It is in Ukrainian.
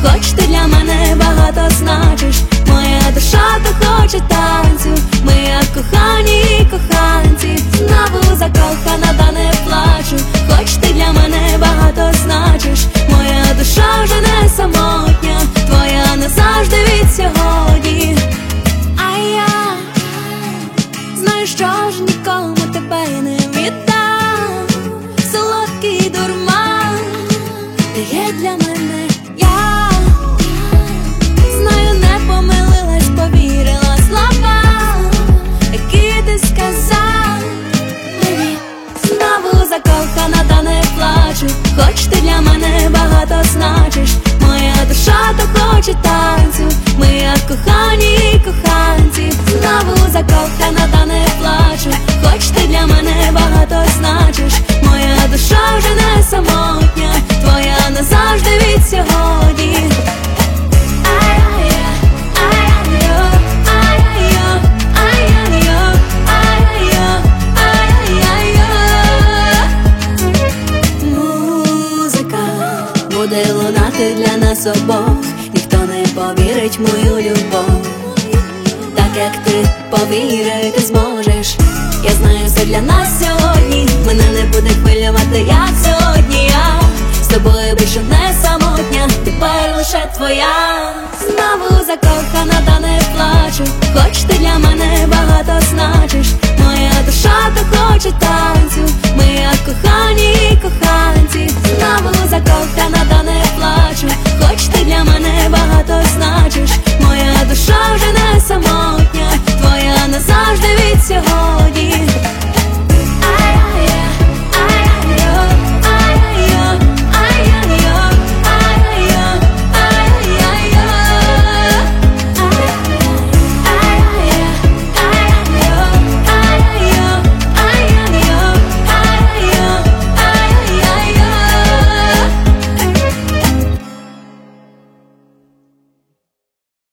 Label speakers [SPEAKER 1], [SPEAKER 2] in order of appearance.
[SPEAKER 1] хоч ти для мене багато значиш. Моя душа то хоче танцю, ми як кохані коханці. Знову закохана, та не плачу, хоч ти для мене багато значиш. Моя душа вже не самотня, твоя назавжди від сьогодні. А я знаю, що ж нікому тебе не віддам. Солодкий дурман, ти є для мене. Я знаю, не помилилась, повірила словам, які ти сказав мені. Знову закохана, та не плачу, хоч ти для мене багато значиш. Моя душа то хоче танцю, ми як кохані коханці. Знову закохана, та не плачу, хоч ти для мене багато значиш. Моя душа вже не самотня, твоя назавжди від сьогодні. Музика буде лунати для нас обох, ніхто не повірить в мою любов. Так як ти повірити зможеш, я знаю, все для нас сьогодні. Мене не буде хвилювати, як сьогодні я з тобою більше не самотня, тепер лише твоя. Знову закохана, та не плачу, хоч